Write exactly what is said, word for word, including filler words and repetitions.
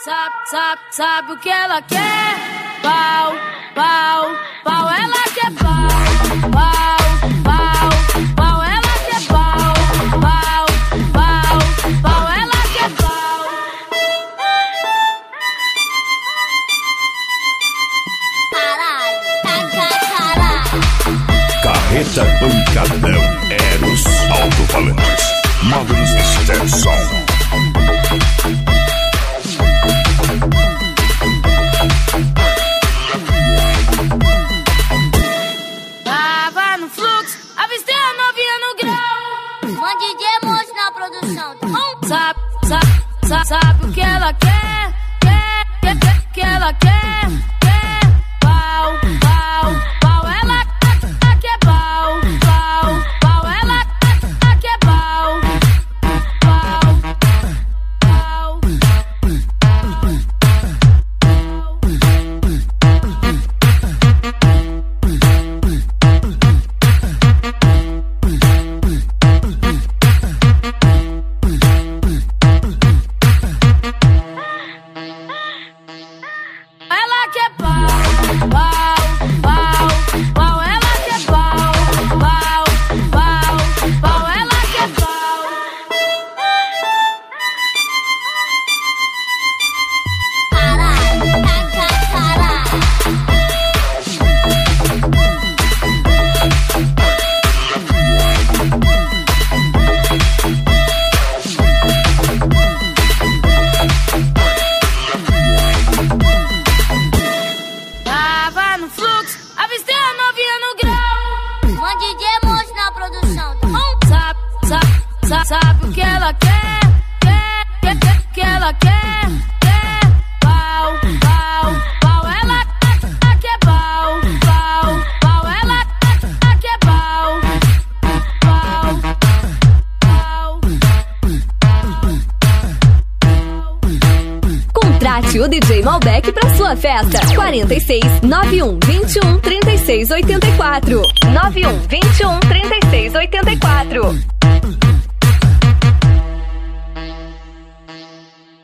Sabe, sabe, sabe o que ela quer? Pau, pau, pau, ela quer pau, pau, pau, pau, ela quer pau, pau, pau, pau, ela quer pau. Caralho, caralho. Carreta Pancadão, Eros Alto-Falantes, Magnus Stenson. Tava no fluxo, avistei a novinha no grau. Mande de monstro na produção, tá bom? Sabe, sabe, sabe, sabe o que ela quer? Quer, quer, quer, que ela quer? Quer pau, pau, pau, ela quer pau, pau, pau, ela quer pau, pau, pau, ela quer pau, pau, pau, pau, ela quer pau, pau, pau, pau, ela quer pau. Caralho, caralho. Tava no fluxo, avistei a novinha no grau. Mande de monstro na produção, tá bom? Sabe, sabe, sabe, sabe o que ela quer? Quer, quer, quer, que ela quer? Quer pau, pau, pau, ela quer pau, pau, pau, ela quer pau, pau, pau, Contrate o D J Malbec para sua festa. quarenta e seis, noventa e um, vinte e um, trinta e seis, oitenta e quatro. noventa e um, vinte e um, trinta e seis, oitenta e quatro.